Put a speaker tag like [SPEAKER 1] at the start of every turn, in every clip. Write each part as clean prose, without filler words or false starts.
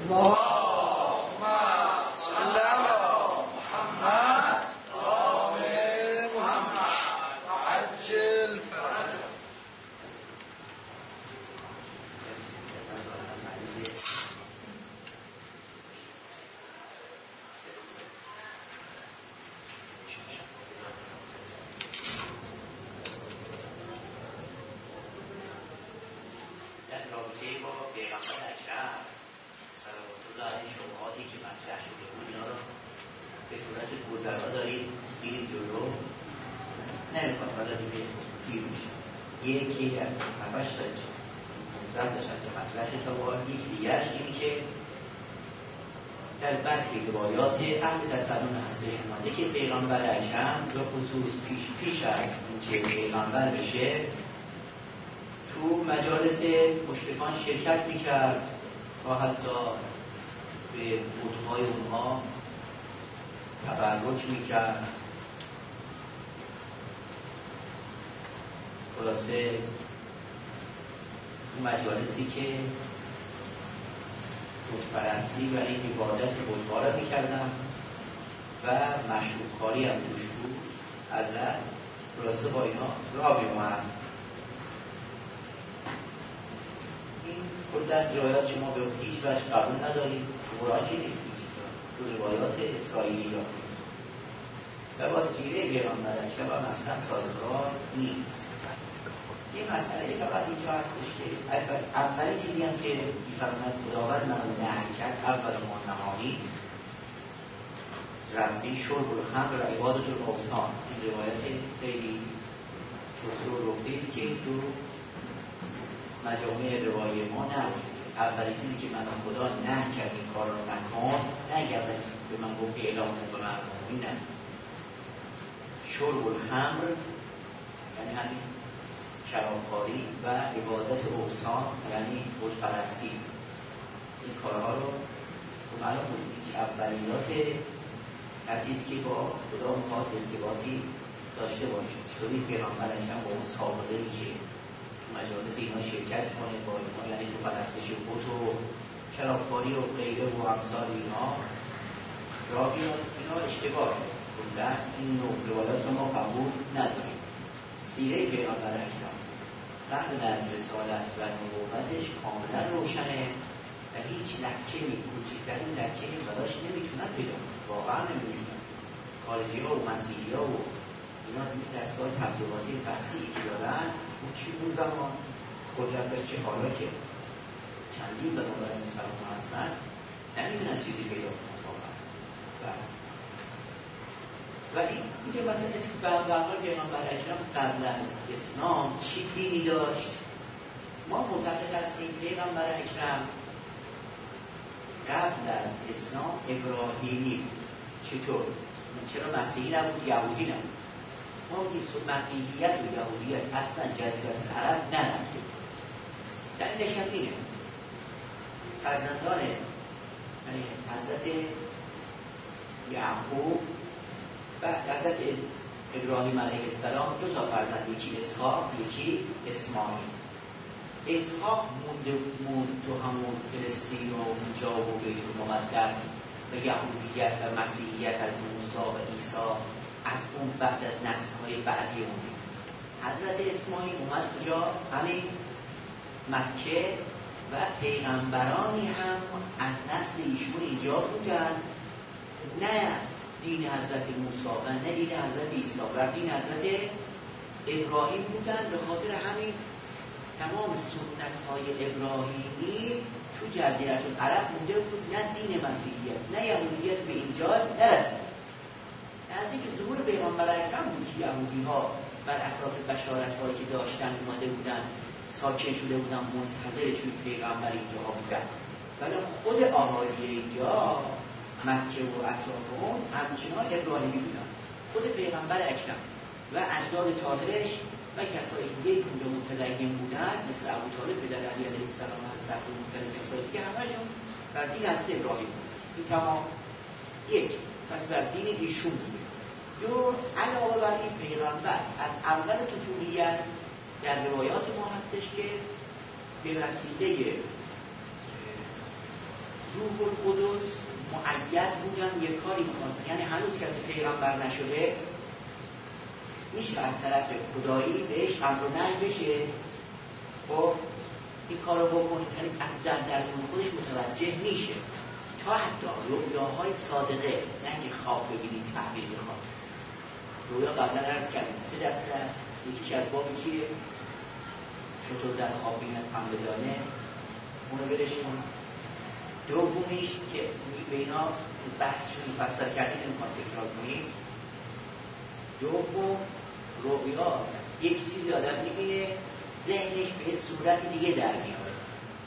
[SPEAKER 1] اللهم صل على محمد وآل محمد وعجل فرجه.
[SPEAKER 2] در رابطه با پیغمبر اکرم صلوات الله علیه شبهاتی که مطرح شده بود اینا رو به صورت گذرا داریم میریم جلو. نمیخواد حالا دیگه دیر میشه. یکی از 7-8 تا موضوع داشتن که مطرح شد تا با یک دیگرش اینی که در برخی روایات اهل تسنن هستش اومده که پیغمبر اکرم به خصوص پیش از اینکه پیغمبر بشه تو مجالس مشرکان شرکت میکرد و حتی به بت‌های اونها تبرک میکرد. خلاصه تو مجالسی که بت‌پرستی و این عبادت بت‌ها را میکردن و مشروبخواری هم توش بود، حضرت خلاصه با اینا را بیومد. این کلن روایات شما به هیچ وجه قبول نداریم، قرآن که نیست، تو روایات اسرائیلیات و با سیره پیغمبر اکرم و مثلا سازگار نیست. یه مسئله فقط اینجا هستش که اولین چیزی هم که می‌فرماید خداوند منو نهی کرد اول ما نهانی ربی شرب الخمر و عبادت الاوثان. این روایت خیلی چوسه و رفته است که این تو مجامع روایه ما نباشه. اولین چیزی که من خدا نه کرد این کار رو نکن، نه اگر به من گفت اعلام کن به مردم، نه. شرب الخمر یعنی همین شرابخواری و عبادت اوثان یعنی بت‌پرستی. این کارها رو معلوم بود که اولیات عزیز که با خدا میخواد ارتباطی داشته باشه. چطوری پیغمبر اکرم با اون سابقه‌ای که مجالس اینا شرکت کنه با اینا، یعنی تو پرستش بت و شرابخواری و غیره و امثال اینا را بیاد، اینا اشتباهه. کلاً این نوع روایات رو ما قبول نداریم. سیره پیغمبر اکرم قبل از رسالت و نبوتش کاملا روشنه و هیچ لکه‌ای، کوچکترین لکه‌ای براش نمیتونن پیدا کنن، واقعا نمیتونن. خارجی‌ها و مسیحی‌ها و اینا دستگاه تبلیغاتی وسیعی که دارن اون زمان خودت چه حالا که چندین برابر مسلمان هستن نمیدونن چیزی پیدا کنن واقعا. و اینجا مثلا اسم برقرار پیغمبر اکرم قبل از اسلام چی دینی داشت؟ ما معتقد هستیم پیغمبر اکرم قبل از اسلام ابراهیمی بود. چطور؟ چرا مسیحی نبود، یهودی نبود؟ ما میگیم مسیحیت و یهودیت اصلا جزیره العرب نرفته. دلیلش هم اینه فرزندان یعنی حضرت یعقوب و حضرت ابراهیم علیه السلام 2 تا فرزند، یکی اسحاق یکی اسماعیل. اسحاق موند تو همون فلسطین و اونجا و بیت المقدس و یهودیت و مسیحیت از موسی و عیسی از اون بعد از نسل‌های بعدی اون. حضرت اسماعیل اومد کجا؟ همین مکه و پیغمبرانی هم از نسل ایشون ایجاد بودن، نه دین حضرت موسی و نه دین حضرت عیسی و دین حضرت ابراهیم بودن. به خاطر همین تمام سنت‌های ابراهیمی تو جزیره العرب مونده بود، نه دین مسیحیت نه یهودیت به اینجا نرسید. نزدیک ظهور پیغمبر اکرم بود که یهودی‌ها بر اساس بشارت‌هایی که داشتن اومده بودن، ساکن شده بودن، منتظر چون پیغمبر اینجا بودن. ولی خود اهالی اینجا مکه و اطراف اون همچنان ابراهیمی بودن. خود پیغمبر اکرم و اجداد طاهرش و کسایی که یک اونجا متدین بودن مثل ابو طالب پدر علی علیه السلام هست و مختلف کسایی که همشون بر دین حضرت ابراهیم بود. این تمام یک پس بر دین ایشون بود. دو علاوه بر این پیغمبر از اول طفولیت در روایات ما هستش که به وسیله روح القدس مؤید بودن یه کاری می‌خواستن، یعنی هنوز کسی پیغمبر نشده میشه از طرف خدایی بهش امر و نهی بشه خب این کارو بکنید، یعنی از درون خودش متوجه میشه تا حتی رؤیاهای صادقه، نه اینکه خواب ببینید تعبیر بخواد. رؤیا قبلا عرض کردیم 3 دسته است، یکیش از باب چیه؟ چطور در خواب بیند هم بدانه، اونو برش کن. دومیش که به اینا بحثشون مفصل کردیم نمیخوام تکرار کنیم. دوم رؤیا یک چیزی آدم میبینه ذهنش به صورت دیگه در میاره،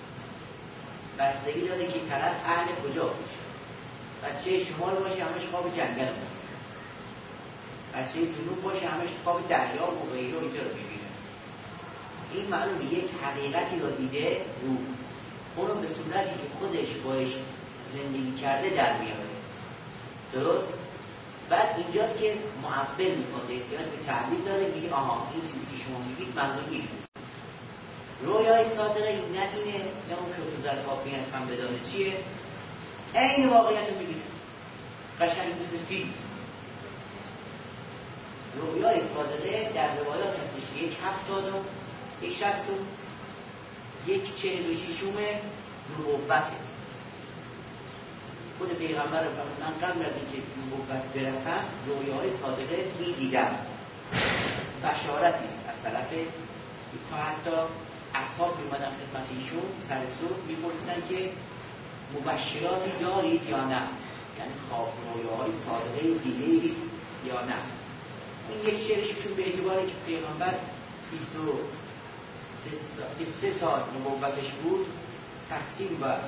[SPEAKER 2] بستگی داره که طرف اهل کجا باشه. بچه شمال باشه همش خواب جنگل میبینه، بچه جنوب باشه همش خواب دریا و غیره اینجا رو میبینه. این معلومه یک حقیقتی رو دیده رو اونو به صورتی که خودش باش زندگی کرده در میاره. درست؟ بعد اینجاست که معبر میکنه، احتیاج به تعبیر داره، میگه آها این چیزی که شما میگید منظور اینه. رویای صادقه این نه اینه، نه اون که تو در واقعیت هم بدانه چیه، این واقعیت رو میگیره قشنگ مثل فیلم. رویای صادقه در روایات هستش 1/70 1/60 1/46 نبوته. خود پیغمبر من قبل از اینکه نبوت برسم رویاهای صادقه می‌دیدم، بشارتی است از طرف تا حتی اصحاب می‌اومدن خدمت ایشون سر صبح می‌پرسیدن که مبشراتی دارید یا نه، یعنی خواب رویاهای صادقه دیدید یا نه. این یک شعرشون به اعتباری که پیغمبر 23 سال نبوتش بود تقسیم بر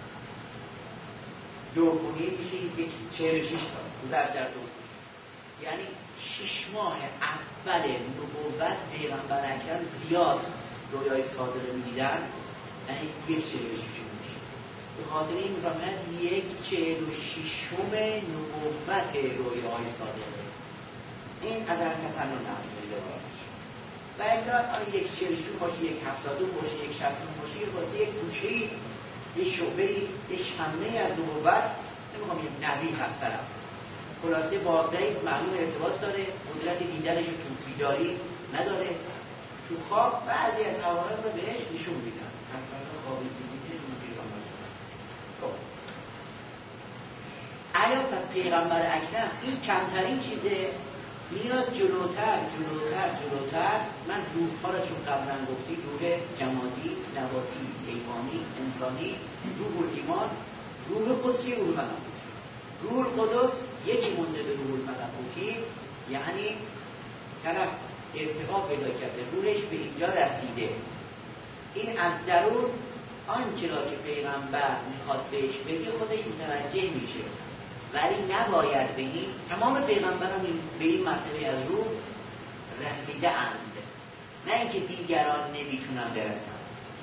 [SPEAKER 2] 2 کنیم میشه 46 سال ضرب در 2، یعنی 6 ماه اول نبوت پیغمبر اکرم زیاد رویای صادقه می‌دیدن، یعنی 1/46 میشه. به خاطر این می‌فهمند 1/46 نبوت رویای صادقه. این قدر تسنن نمیشه دوبارش. و اگر 1/46 باشه 1/72 باشه 1/60 باشه واسه یک گوشه‌ای یه شعبه‌ای یه شمعه‌ای از نبوت، نمی‌خوام یک نبی هست طرف. خلاصه با واقعی معلوم ارتباط داره، قدرت دیدنش تو بیداری نداره. تو خواب بعضی از حوادث رو بهش نشون میدن. مثلا خواب دیدنش پیغمبر. خب الان پس پیغمبر اکرم این کمترین چیزه، میاد جلوتر. من روح‌ها را چون قبلا گفتی، روح جمادی، نباتی، حیوانی، انسانی، روح ایمان، روح قدسی، روح ملکوتی. روح قدس یکی مونده به روح ملکوتی، یعنی طرف ارتقا پیدا کرده، روحش به اینجا رسیده. این از درون آنچه را که پیغمبر میخواد بهش بگه خودش متوجه میشه، ولی نباید بگیم. تمام پیغمبران به این مرتبه از روح رسیده اند، نه اینکه دیگران نمیتونن برسن.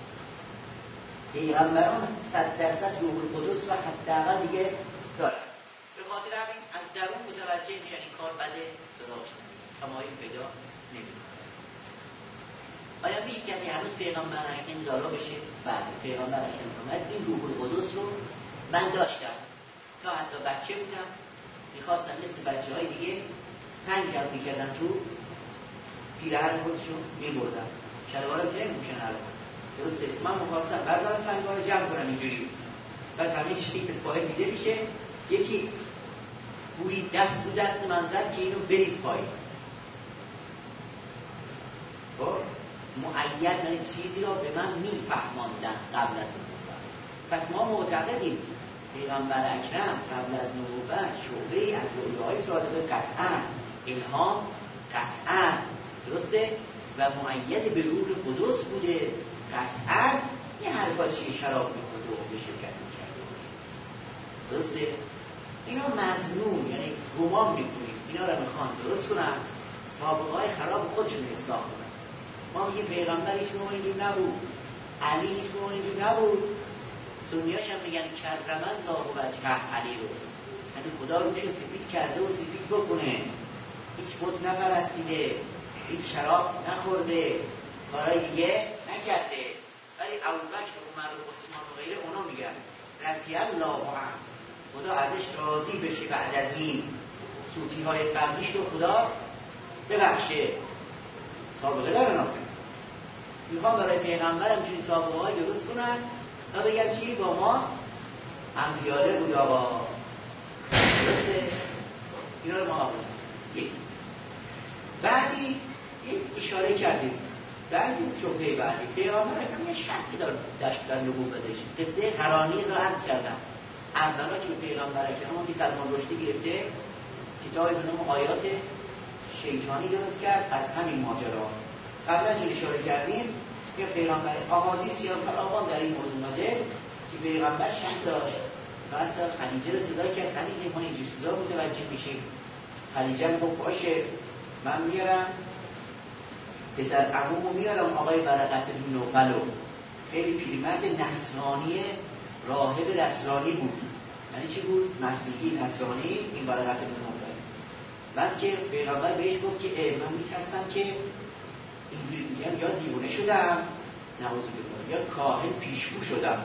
[SPEAKER 2] پیغمبران 100% روح القدس و حداقل دیگه دارن. به خاطر همین از درون متوجه میشن این کار بده، صداش نمیدن، تمایل پیدا نمیکنه. آیا میشه کسی هنوز پیغمبر اکرم دارا بشه؟ بله، پیغمبر اکرم اومد این روح القدس رو من داشتم. تا حتی بچه بودم میخواستم مثل بچه‌های دیگه سنگ جمع میکردن تو پیرهن خودشون میبردن، شلوارا که نمیپوشن الان. درسته؟ من میخواستم بردارم سنگ‌ها رو جمع کنم اینجوری، بعد همه چی از پای دیده میشه. یکی گویی دست رو دست من زد که اینو بریز پای. خب مؤید یعنی چیزی را به من میفهماندن قبل از نبوت. پس ما معتقدیم پیغمبر اکرم قبل از نبوت شعبه‌ای از رویاهای صادقه قطعاً، الهام قطعاً، درسته؟ و مؤید به روح قدس بوده قطعاً. این حرفا چیه؟ شراب می‌خورده و به شرکت می‌کرده، درسته؟ اینا مظنون، یعنی گمان می‌کنیم اینا را می‌خوان درست کنن، سابقه‌های خراب خودشون اصلاح کنن. ما میگیم پیغمبر هیچ موقع اینجور نبود، علی هیچ موقع اینجور نبود. سنیاش هم میگن کرم الله وجه علی رو، یعنی خدا روش سفید کرده و سفید بکنه، هیچ بت نپرستیده، هیچ شراب نخورده، کارهای دیگه نکرده. ولی ابوبکر و عمر و عثمان و غیره اونا میگن رضی الله عنه، خدا ازش راضی بشه بعد از این صوفی های قبلیش رو خدا ببخشه. سابقه داره ناکنه. میخوام برای پیغمبر همچنین سابقه های درست کنن تا بگم چی با ما همزیاده بود آقا. درسته؟ اینا رو ما آقا یک بعدی یک اشاره کردیم. بعدی شبهه بعدی پیغمبر هم یه شکی داشت در نبوتش. قصه حرانی رو عرض کردم. اولا که به پیغمبر اکرم سلمان رشدی گرفته کتابی به نام آیات شیطانی درست کرد از همین ماجرا. قبلا چون اشاره کردیم یه پیغمبر احادیث یا فراوان در این موضوع اومده که پیغمبر شک داشت و حتی خدیجه رو صدا کرد. خدیجه ما اینجور صدا متوجه میشیم. خدیجه رو گفت باشه من میارم پسر عمومو میارم آقای ورقت بن نوفل، خیلی پیرمرد نصرانی راهب نصرانی بود. یعنی چی بود؟ مسیحی نصرانی. این ورقت بن نوفل بعد که پیغمبر بهش گفت که من میترسم که اینجوری میگم یا دیوانه شدم نعوذ بالله یا کاهن پیشگو شدم،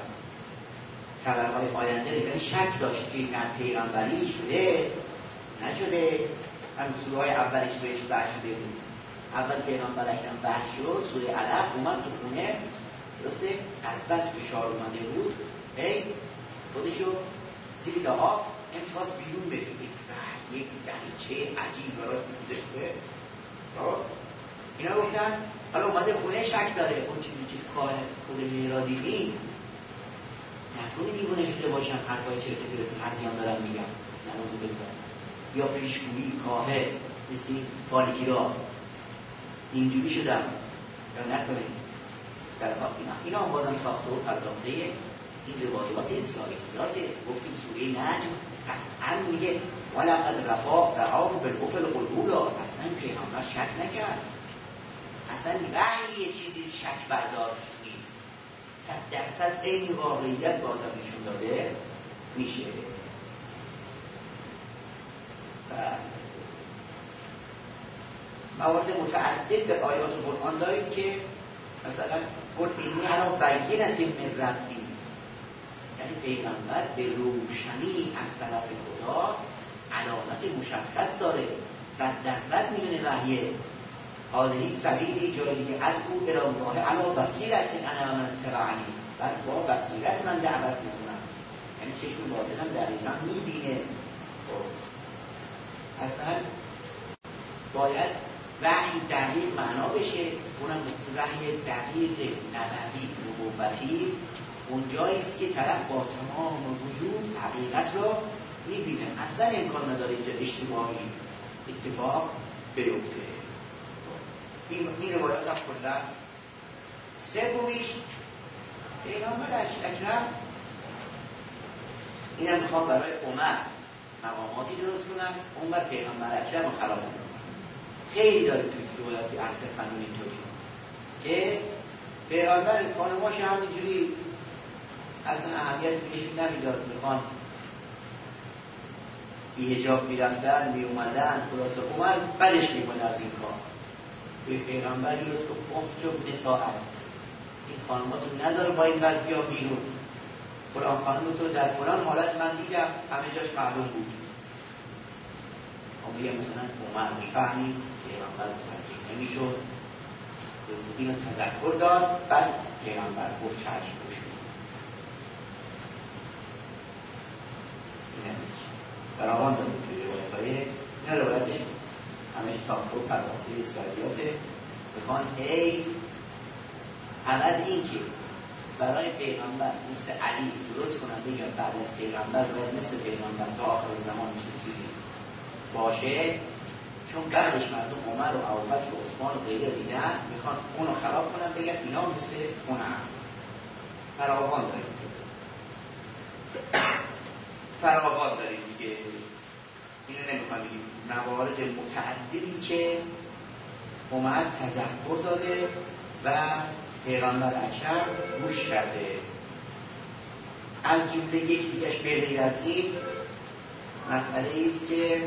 [SPEAKER 2] خبرهای آینده رو. یعنی شک داشت که این پیغمبری شده نشده. همین سوره های اولش بهش وحی شده بود. اول پیغمبر اکرم وحی شد، سوره علق اومد تو خونه، درسته؟ از بس فشار اومده بود هی خودشو زیر لحاف امتحاس بیرون بگیرید. یک دریچه عجیب براش بسیده شده. اینا گفتن حالا اومده خونه شک داره اون چیزی که کار خود میرادی این نکنی دیوانه شده باشن حرفای چرته گرفت هزیان دارم میگم نمازو بگذارم یا پیشگویی کاهه مثل بالگیرا اینجوری شدم یا نکنیم در واقع اینا هم بازم ساخته و پرداخته این روایات اسرائیلیاته. گفتیم سوره نجم قطعا میگه ولقد رآه بالافق الأعلی. اصلا پیغمبر شک نکرد، اصلا وحی یه چیزی شک برداشت نیست. 100% این واقعیت با آدم نشون داده میشه. موارد متعدد در آیات قرآن داریم که مثلا قل اینی علی بینة من ربی، یعنی پیغمبر به روشنی از طرف خدا علامت مشخص داره، 100% میدونه وحیه. هذه سبیلی جای دیگه ادعو الی الله علی بصیرة انا ومن اتبعنی، بعد با بصیرت من دعوت میکنم. یعنی چشم باطنم دقیقا میبینه. اصلا باید وحی دقیق معنا بشه. اونم وحی دقیق نبوی نبوتی اون جاییست که طرف با تمام وجود حقیقت رو میبینه. اصلا امکان نداره اینجا اشتباهی اتفاق بیفته. این روایات هم کلا. سومیش پیغمبر اکرم اینم میخوام برای عمر مقاماتی درست کنم، اون بر پیغمبر اکرم رو خراب کنم. خیلی داره توی روایاتی احسن اینطوری که پیغمبر خانماش همینجوری اصلا اهمیت بهشون نمیداد، میخوان بی حجاب میرفتن می اومدن. خلاصه عمر بدش میکنه از این کار. به پیغمبر این روز که اخجب نساء، این خانماتون نداره با این وضع بیا بیرون. فلان خانم تو در فلان حالت من دیدم همه جاش معلوم بود. اما میگه مثلا عمر میفهمید پیغمبر متوجه نمیشد، اینو تذکر داد. بعد پیغمبر گفت چشم گوش کن. فراوان داریم توی روایت‌های اینا. روایتش همش ساخته و پرداخته اسرائیلیاته. بخوان ای عوض این که برای پیغمبر مثل علی درست کنن بگن بعد از پیغمبر باید مثل پیغمبر تا آخر زمان میشه چیزی باشه، چون بعدش مردم عمر و ابوبکر و عثمان و غیره دیدن میخوان اونو خراب کنن بگن اینا مثل اون هم. فراوان داریم دیگه. اینو نمیخوام بگیم. موارد متعددی که عمر تذکر داده و پیغمبر اکرم گوش کرده. از جمله یک دیگهش به غیر از این مسئله ایست که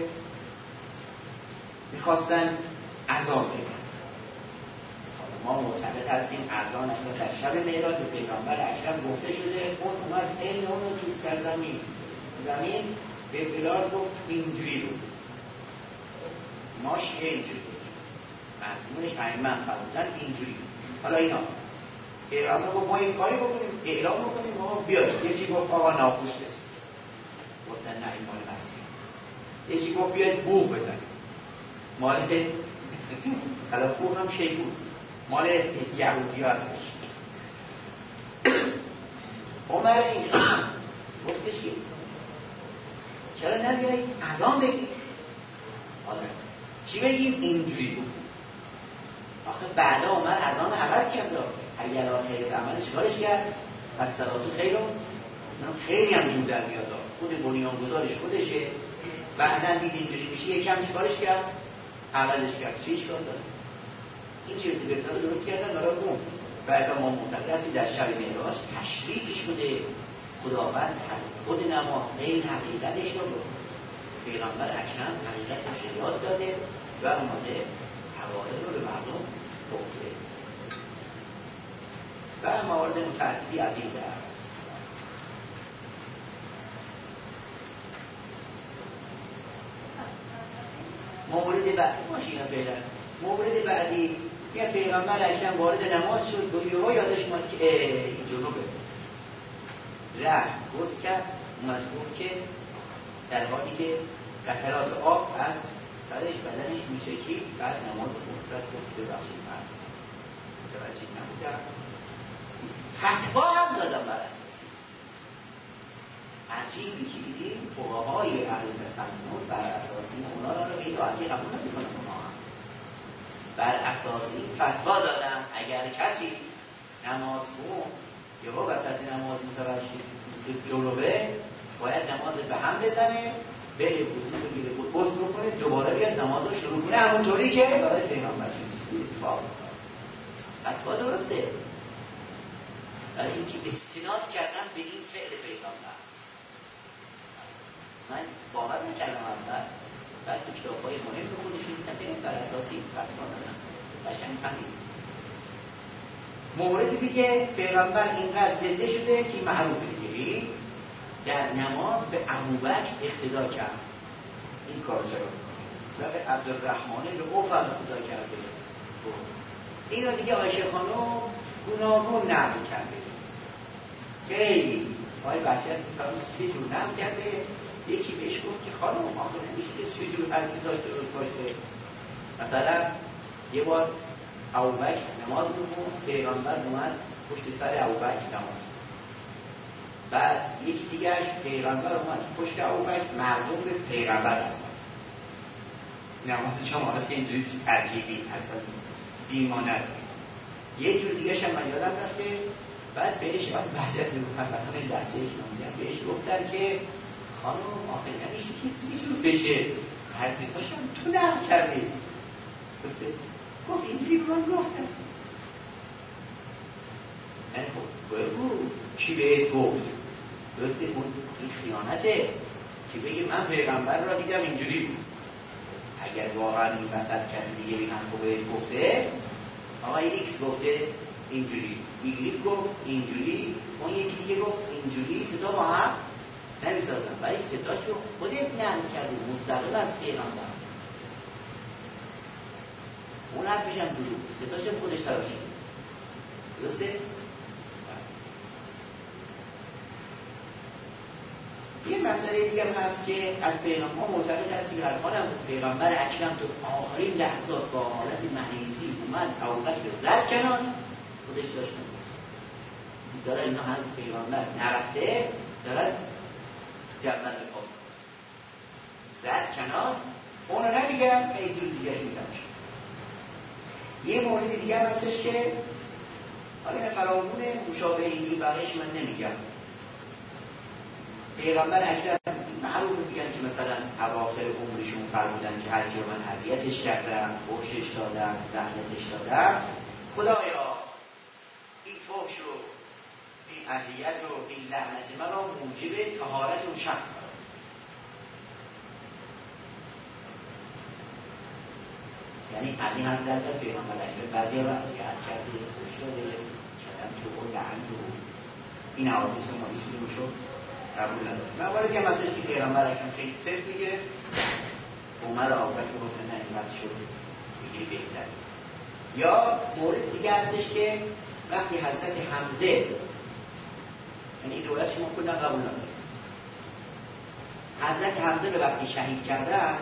[SPEAKER 2] میخواستن اذان بگن. ما معتقد هستیم اذان اصلا در شب معراج به پیغمبر اکرم گفته شده. اون اومد این اونو تو سرزمین زمین به بلال گفت اینجوری بود، ما شیعه اینجوری بود، مضمونش ائمه فرمودن اینجوری. حالا اینا پیغمبر گفت ما این کاری بکنیم، اعلام بکنیم ما بیاید. یکی گفت آقا ناقوس بزن، گفتن نه این مال مسیح. یکی گفت بیاید بوق بزن، مال حالا بوق هم شی بود، مال یهودی ها هستش. عمر این گفتش که چرا نبیایید اذان بگید؟ حالا چی بگیم؟ اینجوری بود. آخه بعدا عمر اذان رو عوض کرد، اگر خیر عملش کارش کرد پس صلاتو خیر رو خیلی هم جور در میاد. خود بنیانگذارش خودشه، بعدا دید اینجوری میشه یکم چیکارش کرد؟ عوضش کرد. چی اشکال داره؟ این چیزی بهتر درست کردن برای اون. بعد ما معتقد هستیم در شب معراج تشریح شده خداوند خود نماز این حقیقتش رو پیغمبر اکرم حقیقتش رو یاد داده و اومده حوادث رو به مردم گفته و موارد متعددی از این درس. مورد بعدی ماشینا فعلا مورد بعدی یه پیغمبر اکرم وارد نماز شد، دنیاها یادش اومد که این جنوبه، رفت گست کرد، اومد گفت که در حالی که قطرات آب از سرش بدنش میچکید، بعد نماز مفرد گفت ببخشید من متوجه نبودم. فتوا هم دادم بر اساسی عجیبی که دیدیم فقهای اهل تسنن بر اساسی اونا رو به راحتی قبول نمی‌کنن. بر اساس این فتوا دادم اگر کسی نماز خون یا با وسط نماز متوجه جلوه باید نماز به هم بزنه، بره وضو بگیره غسل بکنه، دوباره بیاد نماز رو شروع کنه همونطوری که برای پیغمبر اتفاق افتاد. فتوا درسته، برای اینکه استناد کردن به این فعل پیغمبر. من باور نکردم اول، بعد تو کتاب‌های مهم رو خودشون می‌تونن بر اساسی فتوا دادن. قشنگ تمیز. مورد دیگه پیغمبر اینقدر زنده شده که معروفه دیگه در نماز به ابوبکر اقتدا کرد. این کار چرا و به عبدالرحمن به عوف اقتدا کرده. این رو دیگه عایشه خانم گوناگون نقل کرده. خیلی آقای بچه از سه جور نقل کرده. یکی بهش گفت که خانم آخه نمیشه که سه جور عرضی داشته درست باشه. مثلا یه بار ابوبکر نماز می‌خوند، پیغمبر اومد پشت سر ابوبکر نماز خوند. بعد یکی دیگه‌اش پیغمبر اومد پشت ابوبکر، مردم به پیغمبر رسیدن. نماز شما هست که اینجوری ترکیبی اصلا دیمانه. یه جور دیگه‌ش هم من یادم رفته، بعد بهش وحشت می‌گفتن و همین لحظه‌اش می‌گفتن بهش گفتن که خانم آخه نمیشه که سی جور بشه، حضرتاش هم تو نقل کردی. درسته؟ گفت اینجوری به من گفتن. یعنی خب بگو چی بهت گفت؟ درسته؟ اون این خیانته که بگه من پیغمبر را دیدم اینجوری بود. اگر واقعا این وسط کسی دیگه هم بهت گفته، آقای ایکس گفته اینجوری، ایگریک گفت اینجوری، اون یکی دیگه گفت اینجوری، صدا با هم نمیسازن، ولی صداشو خودت نقل کردی مستقل از پیغمبر. اون حرفش هم دروغ، صداشم خودش تراشید. درسته؟ یه مسئله دیگه هست که از پیغمبر معتقد هستی که الان پیغمبر اکرم تو آخرین لحظات با حالت مریضی اومد ابوبکر زد کنان، خودش داشت نمی‌رسید. داره اینا هنوز پیغمبر نرفته، دارد جبل پاک زد کنان، اونو نمیگم ای جور دیگه میتمشه. یه مورد دیگه هم هستش که حالا این فراغون مشابهی بقیش من نمیگم. پیغمبر اکرم معروف میگن که مثلا اواخر عمرشون فرمودن که هر کی رو من اذیتش کردم، فحشش دادم، لعنتش دادم، خدایا این فحش و این اذیت و این لعنت من رو موجب طهارت اون شخص کنم. یعنی از این هم در پیغمبر اکرم بعضی ها اذیت کرده، فحش داده، شدن تو و لعن تو این حوادث ما ایشون شد. قبول نداره. مواردی هم هستش که پیغمبر اکرم خیلی صرف میگه عمر آقابت گفت نه اینقدر شد میگه بهتر. یا مورد دیگه هستش که وقتی حضرت حمزه، یعنی این روایت شما کلا قبول نداره، حضرت حمزه رو وقتی شهید کردن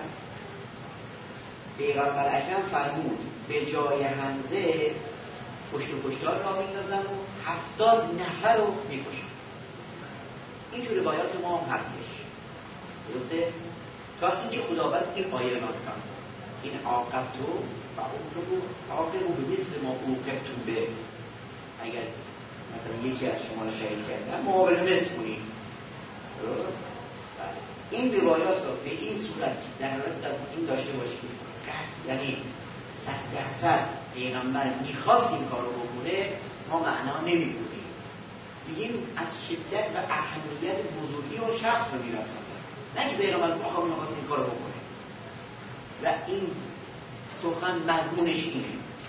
[SPEAKER 2] پیغمبر اکرم فرمود به جای حمزه پشت و پشتار را میندازن و 70 نفر رو میکشن. این تو روایات ما هم هستش، درسته؟ تا اینکه خداوند این آیه نازل کرد این عاقبتو و عاقبو به مثل ما عوقبتم به، اگر مثلا یکی از شما رو شهید کردن مقابل مثل کنید. این روایات رو به این صورت در حالت در این داشته باشید یعنی 100% پیغمبر میخواست این کار رو بکنه، ما معنا نمیکنیم، بگیم از شدت و اهمیت بزرگی و شخص رو میرسانده، نه که پیغمبر آقا میخواست این کار رو بکنه. و این سخن مضمونش اینه.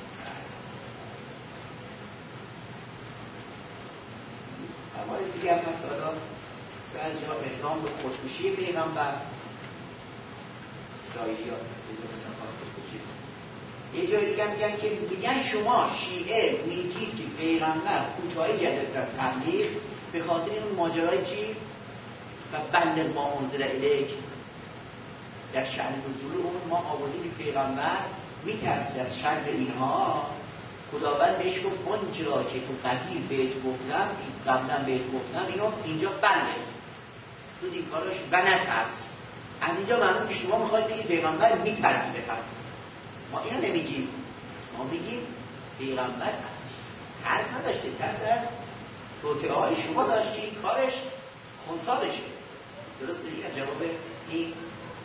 [SPEAKER 2] اما دیگه هم هست حالا بعضی ها اقدام به خودکشی پیغمبر، اسرائیلیات مثلا خواست خودکشی. یه جای دیگه میگن که میگن شما شیعه میگید که پیغمبر کوتاهی کرده در تبلیغ به خاطر این ماجرای چی؟ و بلغ ما انزل الیک، در شأن نزول اون ما آوردیم که پیغمبر میترسید از شر اینها، خداوند بهش گفت اون چرا که تو قدیر بهت گفتم قبلا بهت گفتم اینو اینجا بلغ تو این کاراش و نترس. از اینجا معلوم که شما میخواید بگید پیغمبر میترسیده. پس ما اینو نمیگیم، ما میگیم پیغمبر ترس نداشته، ترس از توطئه های شما داشت که این کارش خنثی بشه. درسته؟ دیگه جواب این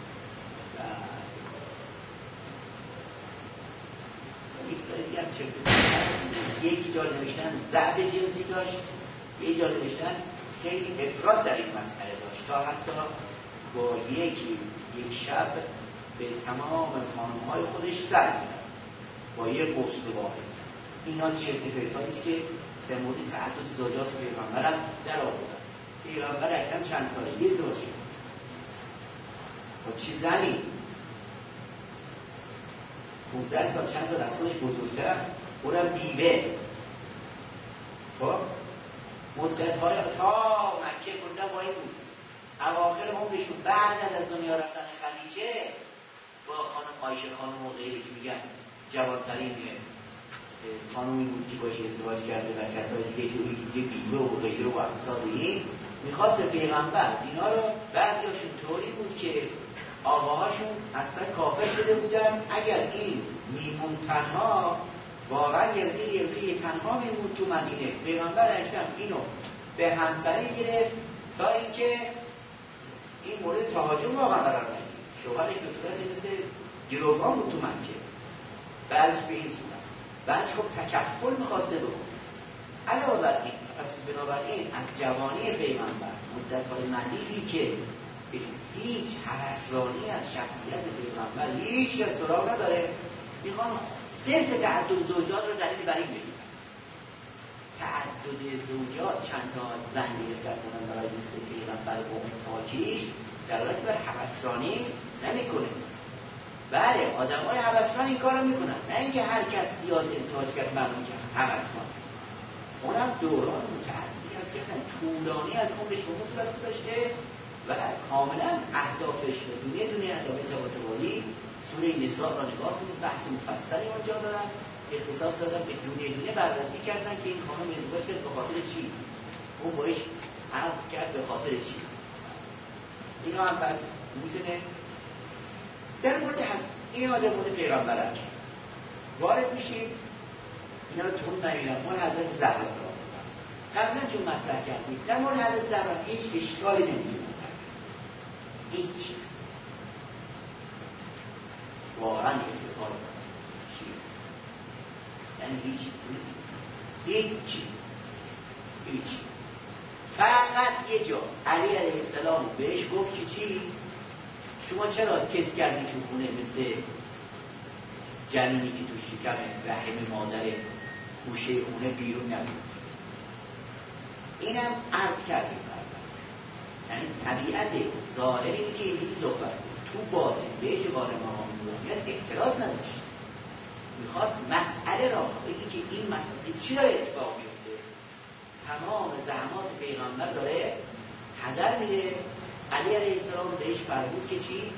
[SPEAKER 2] یک جا نوشتن ضعف جنسی داشت، یک جا نوشتن خیلی افراط در این مسئله داشت، تا حتی با یک شب به تمام خانم‌های خودش سر می‌زد با یک غسل واحد. اینا چرت و پرتاییست که در مورد تعدد زوجات پیغمبر هم در آوردن. پیغمبر اکرم چند ساله یه زوج شد با چی زنی 15 سال چند سال از خودش بزرگتر، اونم بیوه. خب مدت‌های تا مکه کردن با این بود. اواخر عمرشون بعد از دنیا رفتن خدیجه با خانم عایشه خانم و غیره که میگن جوانترین خانومی بود که باشه ازدواج کرده و کسای دیگه که دیگه بیوه و غیره و امثال این میخواست پیغمبر اینا رو بعضیاشون طوری بود که آقاهاشون اصلا کافر شده بودن، اگر این میمون تنها واقعا یلقی تنها میمون تو مدینه، پیغمبر اکرم اینو به همسری گرفت تا اینکه این مورد تهاجم واقعا قرار نگیره. شوهرش به صورت مثل گروگان بود تو مکه، بعضش به این صورت، بعضش خب تکفل میخواسته بکنه. علاوه بر این، پس بنابراین از جوانی پیغمبر مدت‌های مدیدی که هیچ هوسرانی از شخصیت پیغمبر هیچ کس سراغ نداره، میخوان صرف تعدد زوجات رو دلیل بر این بگیرن. تعدد زوجات چند تا زن گرفتن کنن برای مثل پیغمبر و پاکیش دلالت بر هوسرانی نمیکنه. بله آدمای هوسران این کارو میکنن، نه اینکه هر کس زیاد ازدواج کرد معلوم کرد هوسران. اونم دوران متعددی از کردن طولانی از عمرش به مثبت گذاشته و کاملا اهدافش رو دونه اهداف متوالی. سوره نساء را نگاه کنید، بحث مفصلی اونجا دارن، اختصاص دادن به دونه بررسی کردن که این خانم ازدواج کرد به خاطر چی، اون باش عقد کرد به خاطر چی. اینا هم پس میتونه در مورد این آدم مورد پیغمبر اکرم وارد میشیم. اینا رو تون نمیدونم مورد حضرت زهرا سلام قبلا چون مطرح کردیم در مورد حضرت زهرا هیچ اشکالی نمیتونه هیچ واقعا افتخار چی یعنی هیچ فقط یه جا علی علیه السلام بهش گفت که چی شما چرا کس کردی تو خونه مثل جنینی که تو شکم رحم مادر گوشه خونه بیرون نبود. اینم عرض کردیم طبیعت ظاهر اینه که اینجوری صحبت بود. تو باطن به اعتبار مقام نورانیت اعتراض نداشت، میخواست مسئله را بگی که این مسئله چی داره اتفاق میفته. تمام زحمات پیغمبر داره هدر میره. علی علیه السلام بهش فرمود که چی؟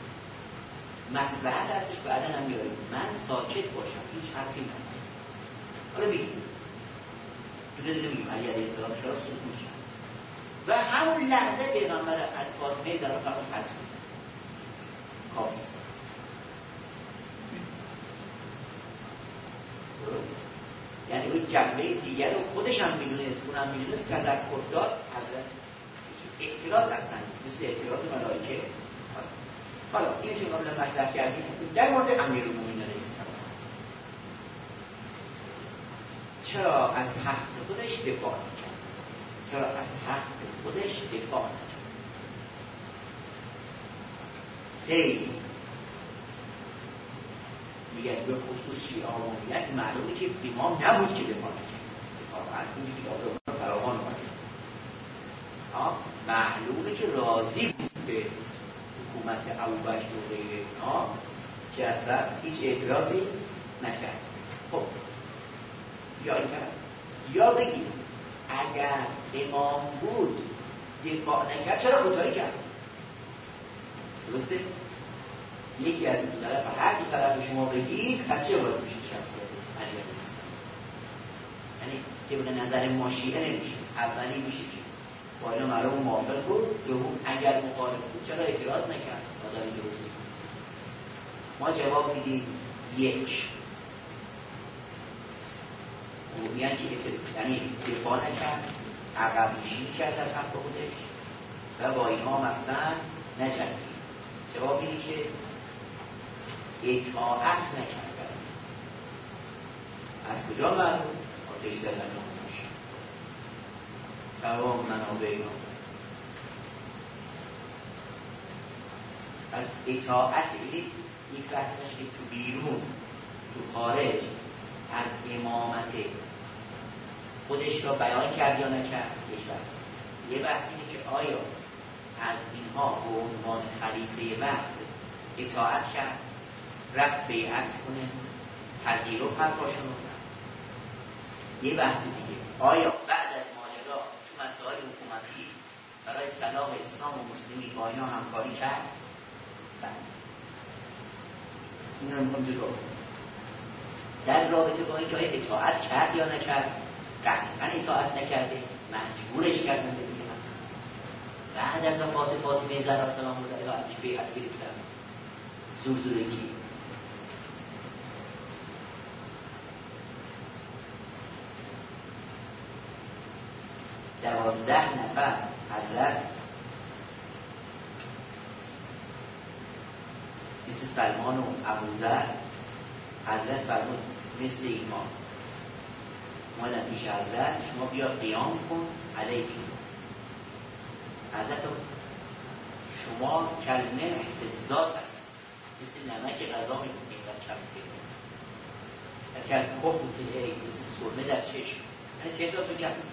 [SPEAKER 2] مصلحت هستش بعدا هم میاریم، من ساکت باشم هیچ حرفی نزنم. حالا بگیم دونه دونه میگیم علی علیه السلام چرا سکوت کرد و همون لحظه پیغمبر فاطمه در فرمان پس میده. کافی است. یعنی اون جنبه دیگر رو خودش هم میدونست، اونم میدونست، تذکر داد. حضرت اعتراض اصلا نیست، مثل اعتراض ملائکه. حالا اینو که قبلا مطرح کردیم در مورد امیرالمومنین علیه السلام چرا از حق خودش دفاع میکرد؟ چرا از حق خودش دفاع میکرد؟ خیلی میگه به خصوص شیعه معلومه که امام نبود که دفاع نکرد. اتفاقا این کتاب رو فراوان اومده معلومه که راضی بود به حکومت ابوبکر و غیره اینا که اصلا هیچ اعتراضی نکرد. خب یا این کرد یا بگیم اگر امام بود دفاع نکرد چرا کوتاهی کرد؟ درسته؟ یکی از این طرف هر دو طرف شما بگید از چه وارد میشه شخصیت علی علیه السلام؟ یعنی که به نظر ما شیعه نمیشه. اولی میشه که با اینا معلوم موافق بود، دوم اگر مخالف بود چرا اعتراض نکرد؟ آدمی درستی ما جواب میدیم یک میگن که یعنی دفاع نکرد، عقب نشینی کرد از حق خودش و با اینها مثلا نجنگید. جواب میدی که اطاعت نکرد. از کجا معلوم؟ آتش زدن ناموش تمام منابع اینا. از اطاعت یک بحثش که تو بیرون تو خارج از امامت خودش را بیان کرد یا نکرد یک بحث. یه بحث اینه که آیا از اینها به عنوان خلیفه وقت اطاعت کرد، رفت بیعت کنه، پذیرفت حرفاشون رو. یه بحث دیگه آیا بعد از ماجرا تو مسائل حکومتی برای صلاح اسلام و مسلمین با اینا همکاری کرد؟ این رو میخوام جلو در رابطه با اینکه اطاعت کرد یا نکرد. قطعا اطاعت نکرده، مجبورش کردن به بیعت. بعد از وفات فاطمه زهرا سلام الله علیها ازش بیعت گرفتن زورکی. 12 نفر حضرت مثل سلمان و ابوذر حضرت فرمود مثل ایمان اومدن پیش حضرت شما بیا قیام کن علیکم. حضرت شما کلمه احتزاز هست مثل نمک غذا میکنید و کم کنید اگر کخ میکنید مثل سرمه در چشم یعنی تعداد رو کم.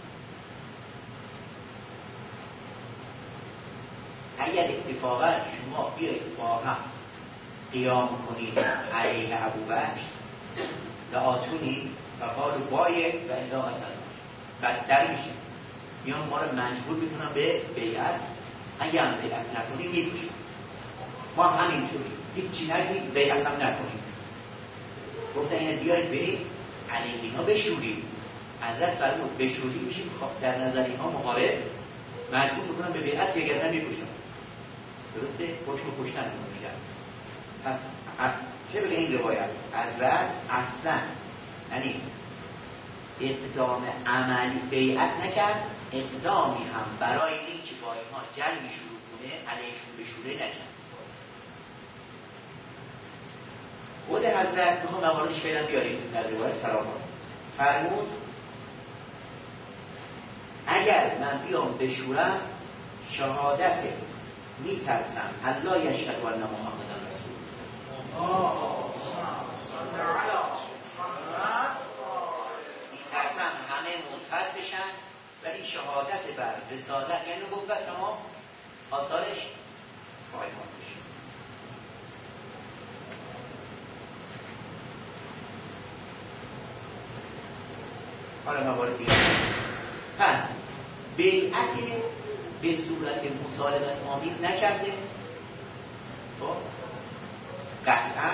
[SPEAKER 2] اگر اتفاقا شما بیایید با هم قیام کنید علیه ابوبکر لآتونی و قالوا بایع و الا مثلا بدتر میشه، میان ما رو مجبور میکنن به بیعت. اگر هم بیعت نکنیم میکشن. ما همینطوری هیچی نگید بیعت هم نکنیم. گفتن اینه بیایید بریم علیه اینا بشوریم. حضرت فرمود بشوریم میشیم در نظر اینها محارب، مجبور میکنن به بیعت وگرنه میکشن. درسته؟ حکم کشتن میکنن. پس چه بگه این روایت حضرت اصلا یعنی اقدام عملی بیعت نکرد، اقدامی هم برای این که با اینها جنگی شروع کنه علیهشون بشوره نکرد. خود حضرت میخوام مواردش فعلا بیاریم در روایت فراوان فرمود اگر من بیام بشورم شهادت میترسم الله یشهد ان محمد رسول میترسم همه مرتد بشن ولی شهادت بر رسالت یعنی نبوت تمام در موارد دیگر. پس بیعت به صورت مسالمت آمیز نکرده، خب قطعا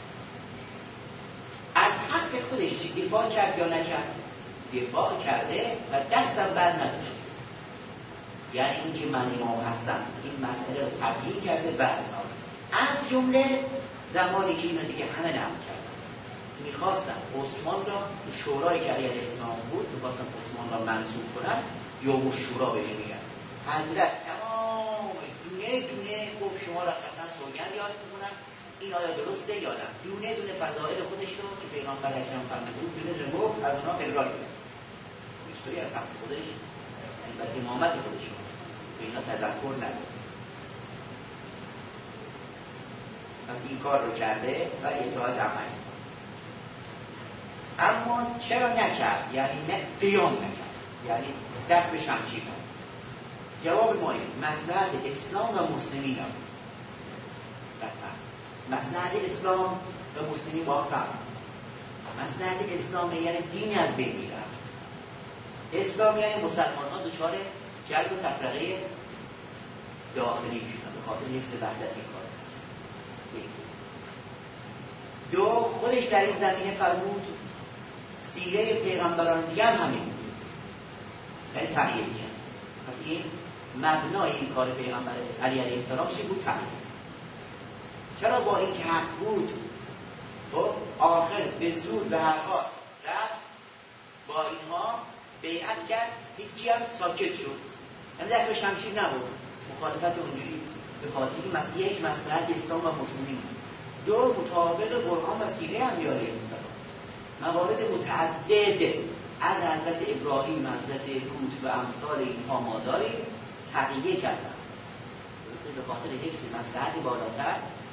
[SPEAKER 2] از حق خودش چی دفاع کرد یا نکرد؟ دفاع کرده و دستم بر نداشت. یعنی این که من امام هستم این مسئله رو تبیین کرده برنامه. از جمله زمانی که اینا دیگه همه نمون کردن میخواستن عثمان را تو شورای که علیه الاسلام بود میخواستن عثمان را منصوب کنن یوم الشورا بهش میگن. حضرت تمام دونه دونه گفت شما را قسم سوگند یاد میکنم این آیا درسته یا نه. دونه دونه فضائل خودش رو که پیغمبر اکرم فرموده بود دونه دونه گفت از اونها اقرار کرد. هیچطوری از سمت خودش یعنی بعد امامت خودش رو به اینا تذکر نداد. پس این کار رو کرده و اطاعت عملی. اما چرا نکرد؟ یعنی نه قیام نکرد، یعنی دست به شمشیر نکرد. جواب ما این مصلحت اسلام و مسلمین هم قطعا مصلحت اسلام و مسلمین با هم فرق. مصلحت اسلام یعنی دین از بین میرفت. اسلام یعنی مسلمان ها دچار جنگ و تفرقه داخلی شدن به خاطر حفظ وحدت این کار. دو خودش در این زمینه فرمود سیره پیغمبران دیگه هم همین بود، یعنی تغییر کرد. پس این مبنای این کار پیغمبر علی علیه السلام چی بود؟ تغییر. چرا با این که حق بود خب آخر به زور به هر حال رفت با اینها بیعت کرد، هیچی هم ساکت شد، یعنی دست به شمشیر نبود. مخالفت اونجوری به خاطر این یک مصلحت اسلام و مسلمین. دو مطابق قرآن و سیره انبیاء علیهم السلام موارد متعدد از حضرت ابراهیم، حضرت هود و امثال اینها ما داریم تغییر کردن درسته به خاطر حفظ مصلحت بالاتر.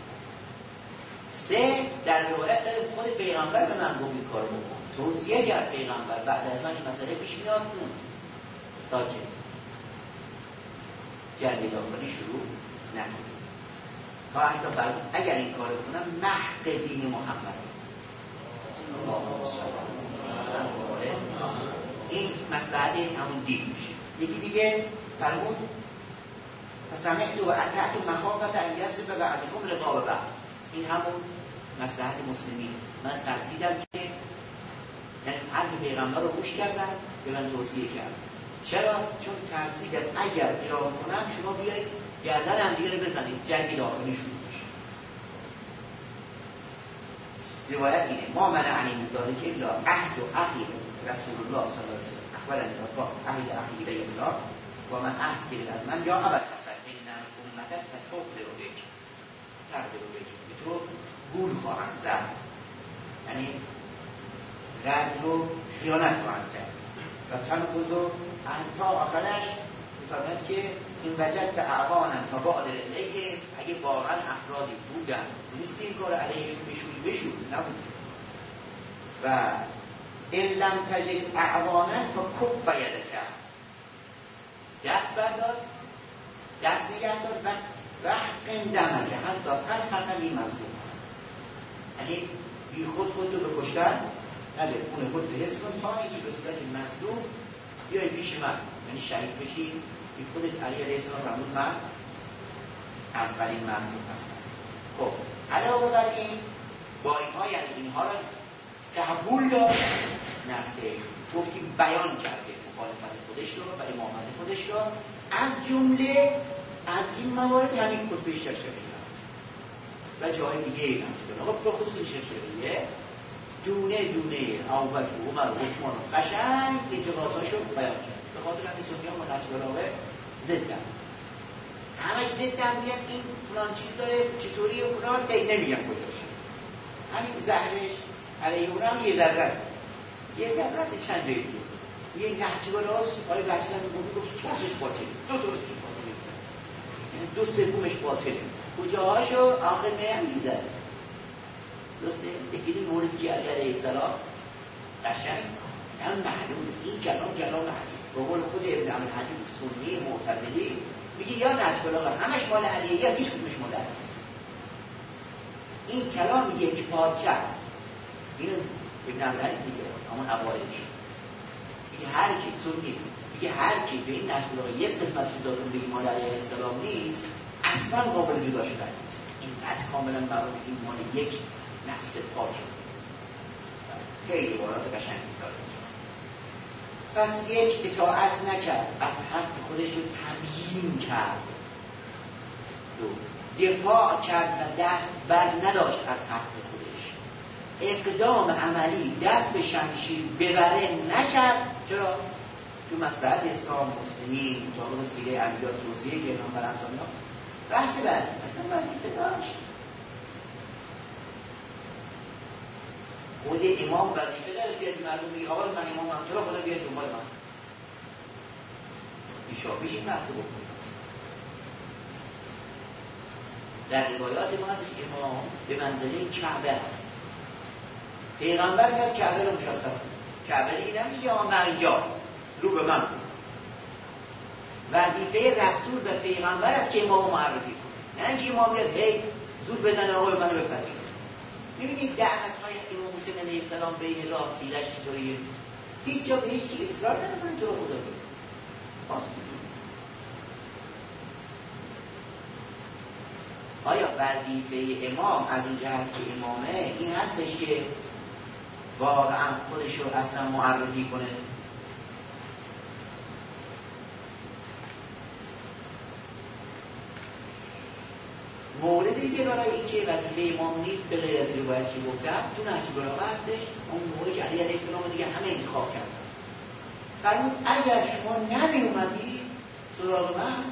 [SPEAKER 2] سه در روایت داره خود پیغمبر به من گفت این کار بکن، توصیه کرد پیغمبر بعد از آنکه مسئله پیش میاد کن ساکت جنگ داخلی شروع نکنید تا حتی فرمود اگر این کار کنم محق دین محمد. این مصلحت همون دین میشه. یکی دیگه فرمود فسمعت و اطعت مخافت ان یضرب بعضکم رقاب بعض. این همون مصلحت مسلمین. من ترسیدم که یعنی حرف پیغمبر رو گوش کردم به من توصیه کرد. چرا؟ چون ترسیدم اگر اقرار کنم شما بیایید گردن هم دیگه رو بزنید جنگ داخلی شروع بشه. روایت اینه ما منعنی من ذلک الا عهد و عهد رسول الله صلی الله علیه و سلم اخبرنی با عهد اخی الی الله و من عهد گرفت از من یا ابد حسن ان امت ستقبل بک تقبل بک به تو گول خواهم زد، یعنی رد رو خیانت خواهم کرد و تنقض و تا آخرش می‌فرماید که این وجدت اعوانم فبادر الیه اگه واقعا افرادی بودن نیست این کار علیهشون بشوری نبود و ان لم تجد اعوانم فکف یدک دست بردار دست نگه دار و وحق دمک حتی فرحق لی مظلوم، یعنی بی خود رو بکشتن نده خون خود رو حفظ کن تا اینکه به صورت مظلوم بیایی پیش من یعنی شهید بشی. این خودت علی علیه السلام فرمود من اولین مظلوم هستم. خب علاوه بر این با اینها یعنی اینها را قبول داشت نفته گفتیم بیان کرده مخالفت خودش رو و امامت خودش رو از جمله از این موارد همین خطبه شرشبیه هست و جای دیگه این هست. آقا به خصوص شرشبیه دونه دونه ابوبکر و عمر و عثمان و قشنگ اعتقادهاشو بیان کرد. به خاطر همین سنی‌ها با نقش‌براوه ضدن، همش ضدن، میگن این فلان چیز داره چطوری و فلان نمیگن کجاش. همین زهرش علیه اون هم یه ذره است، یه ذره است چند دیگه یه نهج‌براست آقای بخشی هم گفت چهارش باطله، دو سومش باطله، یعنی دو سومش باطله، کجاهاشو آخر نمیزنه. درسته؟ یکی مورد که علیه السلام قشنگ هم معلوم این کلام معلوم به قول خود ابن عبد الحدید سنی معتزلی میگه یا نجبلاغه همش مال علیه یا هیچ کدومش مال علیه است. این کلام یک پارچه است. اینو ابن عبد الحدید میگه همون اوایلش میگه هر کی سنی، میگه هر کی به این نحو یک قسمت چیزاتون به ایمان علیه السلام نیست اصلا قابل جدا شدن نیست. اینقدر کاملا برای ایمان یک نفس پاک. خیلی عبارات قشنگی داره. پس یک اطاعت نکرد، از حق خودش رو تبیین کرد. دو دفاع کرد و دست بر نداشت از حق خودش. اقدام عملی دست به شمشیر ببره نکرد. چرا؟ چون مصلحت اسلام مسلمین مطابق سیره انبیا توصیه پیغمبر امثالینا بحث بعد اصلا وظیفه داشت. خود امام وظیفه داشت که مردم میگه آقا من امامم چرا خدا بیاد دنبال من پیشاپیش این بحث بکنید. در روایات ما هست که امام به منزله کعبه هست. پیغمبر میاد کعبه رو مشخص کنه. کعبه دیگه نمیگه آقا مرجع رو به من کن. وظیفه رسول و پیغمبر است که امام معرفی کنه، نه اینکه امام بیاد هی زور بزنه آقا منو بپذیر. میبینید دعوت‌های امام حسین علیه السلام بین راه سیرش چطوریه؟ هیچ جا به هیچ کی اصرار نمی‌کنه تو رو خدا بید. آیا وظیفه امام از اون جهت که امامه این هستش که واقعا خودش رو اصلا معرفی کنه؟ مورد دیگه برای اینکه وظیفه امام نیست به غیر از روایت که گفتم تو نهج البلاغه هستش. اون موقعی که علی علیه السلام دیگه همه انتخاب کردن فرمود اگر شما نمی اومدید سراغ من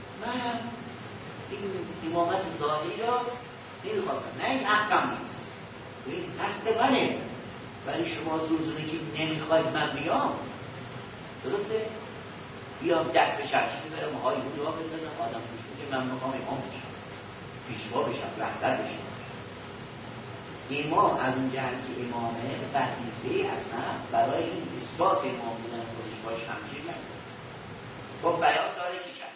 [SPEAKER 2] این امامت ظاهری را نمیخواستم، نه این حقم نیست، این حق منه، ولی شما زورزونه که نمیخواید من بیام درسته؟ بیام دست به شمشیر میبرم های بود ها بندازم آدم خوش که من میخوام امام بشم، پیشوا بشم، رهبر بشم. امام از اون جهت که امامه وظیفه اصلا برای این اثبات امام بودن خودش با شمشیر نکنه، با بیان داره که کرد.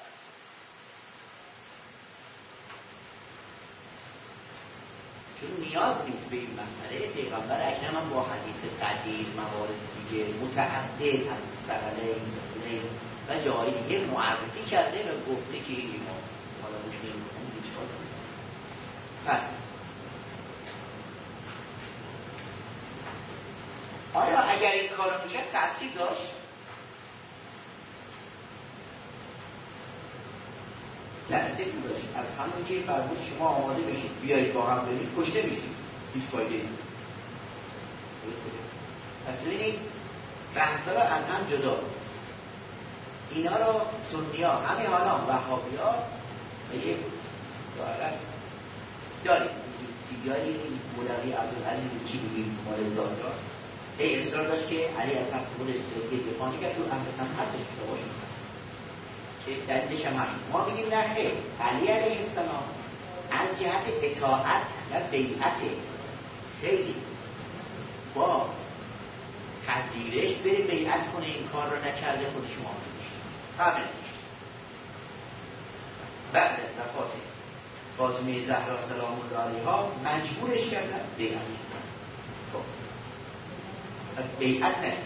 [SPEAKER 2] چون نیاز نیست به این مسئله. پیغمبر اکرم هم با حدیث قدیر موارد دیگه متعدد از سقلین زفلین و جایی دیگه معرفی کرده و گفته که این امام حالا روش نمی‌کنم هیچ کار کنیم. پس آیا اگر این کار رو میکرد تأثیر داشت؟ تأثیر داشت. از همون که فرمود شما آماده بشید بیایید با هم برید کشته میشید، هیچ فایده نیست. پس ببینید بحثا رو از هم جدا. اینا رو سنی‌ها همه حالا وهابی‌ها به یک داریم سیدیای این مولوی عبدالعزیز چی بگیم مال زاهدان ای اصرار داشت که علی اصلا خودش یک دفاع نکرد. تو اهل هستش کتاباشون هست که دلیلش هم همین. ما بگیم نه خیر، علی علیه السلام از جهت اطاعت و بیعت خیلی با پذیرش بره بیعت کنه، این کار رو نکرده خودش معامله میشه همه میشه. بعد از وفات فاطمه زهرا سلام الله علیها مجبورش کردن بیعت کنه. خب از بیعت نه.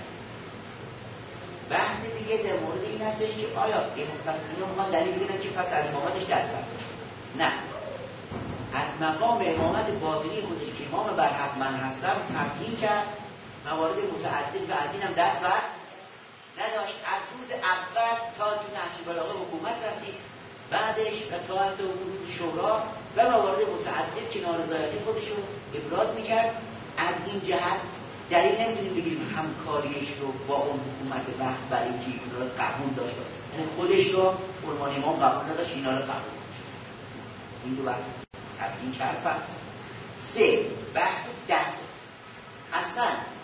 [SPEAKER 2] بحث دیگه در مورد این هستش که آیا این مفسرین میخوان دلیل بگیرن که پس از امامتش دست برداشت؟ نه، از مقام امامت باطنی خودش که امام برحق من هستم تبیین کرد، موارد متعدد و از اینم دست بر نداشت. از روز اول تا تو نهج البلاغه حکومت رسید، بعدش و تا حتی روز شورا و موارد متعدد که نارضایتی خودش رو ابراز میکرد. از این جهت دلیل نمیتونیم بگیریم همکاریش رو با اون حکومت وقت برای اینکه اینا رو قبول داشت، یعنی خودش رو عنوان امام قبول نداشت، اینا رو قبول داشت. این دو بحث تبیین کرد. پس سه بحث دست اصلا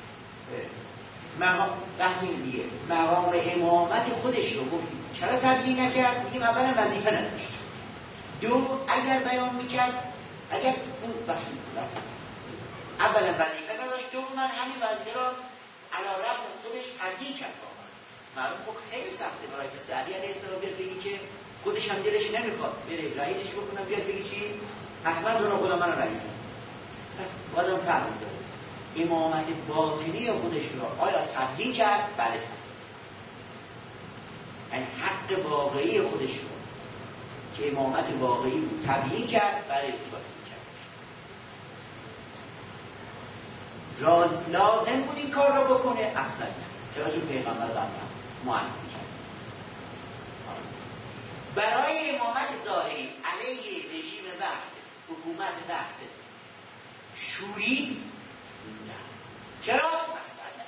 [SPEAKER 2] بحث این دیگه مقام امامت خودش رو گفتیم چرا تبیین نکرد؟ میگیم اولا وظیفه نداشت. دو اگر بیان میکرد، اگر اون بحث اولا وظیفه نداشت، دوما همین وظیفه را علی رغم خودش تبیین کرد. معلوم خب خیلی سخته برای کسی علی علیه السلام بیاد بگی که خودش هم دلش نمیخواد بره رئیسش بکنه، بیاد بگی چی؟ حتما جناب خدا من رئیسم. پس بازم فرق داره. امامت باطنی خودش را آیا تبیین کرد؟ بله. یعنی حق واقعی خودش رو که امامت واقعی بود تبیین کرد، بله تبیین کرد. لازم بود این کار را بکنه؟ اصلا نه. چرا؟ چون پیغمبر قبلا معرفی کرد. برای امامت ظاهری علیه رژیم وقت، حکومت وقت شورید؟ نه. چرا؟ مثلا